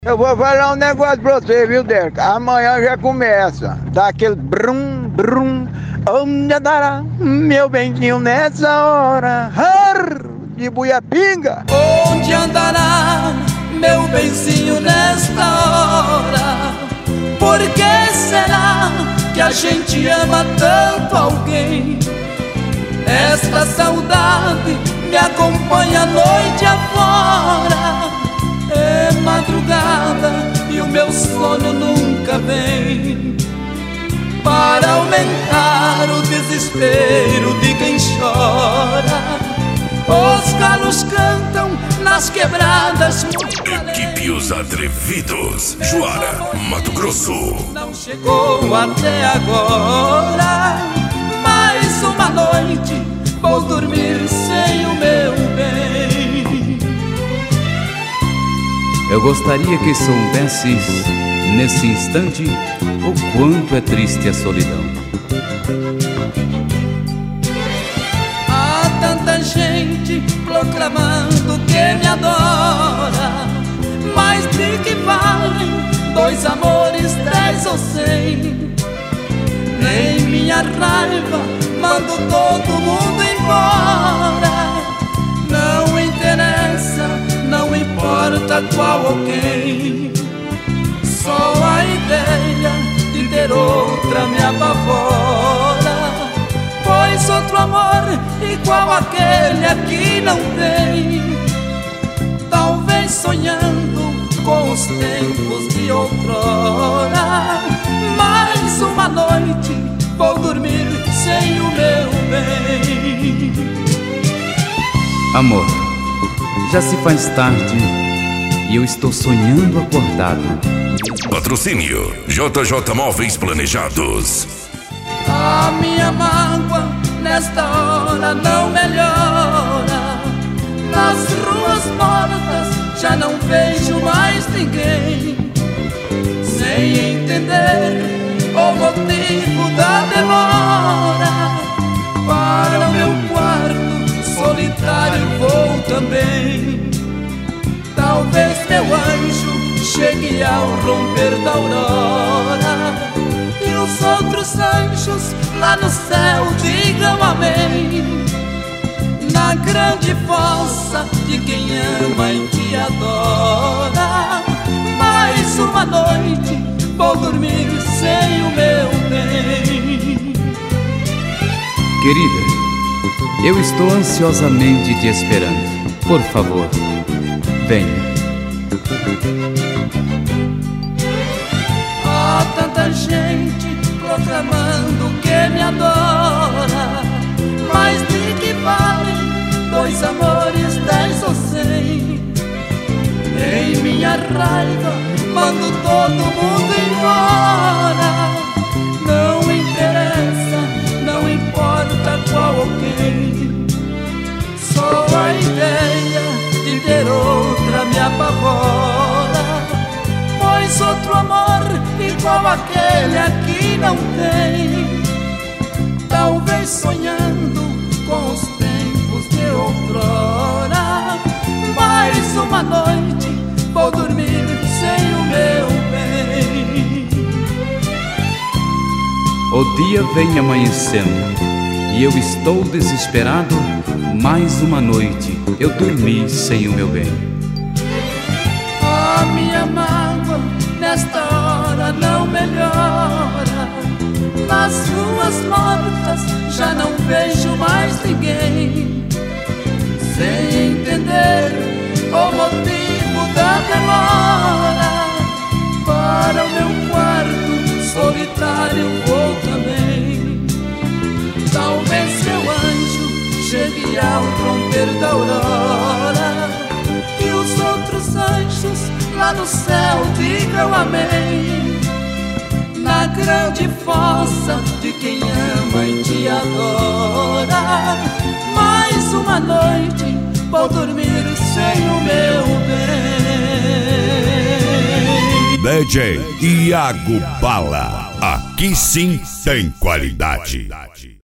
Eu vou falar um negócio pra você, viu, Deca? Amanhã já começa. Dá aquele brum, brum. Onde andará meu benzinho nessa hora? De buiapinga. Onde andará meu benzinho nesta hora? Por que será que a gente ama tanto alguém? Esta saudade me acompanha a noite afora. É madrugada e o meu sono nunca vem, para aumentar o desespero de quem chora. Os galos cantam nas quebradas muito além. Equipe Os Atrevidos, Juara, Mato Grosso. Não chegou até agora, mais uma noite vou dormir sem o meu bem. Eu gostaria que soubesses, nesse instante, o quanto é triste a solidão. Há tanta gente proclamando que me adora, mas de que valem dois amores, 10 ou 100? Nem minha raiva mando todo mundo embora. Não interessa, não importa qual ou quem, só a ideia de ter outra me apavora. Pois outro amor igual aquele aqui não tem. Talvez sonhando com os tempos de outrora, mais uma noite vou dormir sem o meu bem. Amor, já se faz tarde e eu estou sonhando acordado. Patrocínio JJ Móveis Planejados. A minha mágoa nesta hora não melhora. Nas ruas mortas já não vejo mais ninguém, sem entender o motivo da demora. Para o meu quarto solitário vou também. Talvez meu anjo chegue ao romper da aurora, e os outros anjos lá no céu digam amém. Na grande fossa de quem ama e que adora, mais uma noite vou dormir sem o meu bem. Querida, eu estou ansiosamente te esperando. Por favor, venha. Há tanta gente proclamando que me adora, mas de que valem dois amores, 10 ou 100? Em minha raiva mando todo mundo embora. Não interessa, não importa qual ou quem, só a ideia de ter outra me apavora. Pois outro amor igual aquele aqui não tem. Talvez sonhando com os tempos de outrora, mais uma noite vou dormir sem o meu bem. O dia vem amanhecendo e eu estou desesperado. Mais uma noite eu dormi sem o meu bem. A minha mágoa nesta hora não melhora. Nas ruas mortas já não vejo mais ninguém, sem entender o motivo da demora. Para o meu quarto solitário vou também. Talvez meu anjo chegue ao romper da aurora, e os outros anjos lá no céu digam amém. Na grande fossa de quem ama e te adora, mais uma noite vou dormir sem o meu bem. DJ Iago Bala. Aqui sim tem qualidade.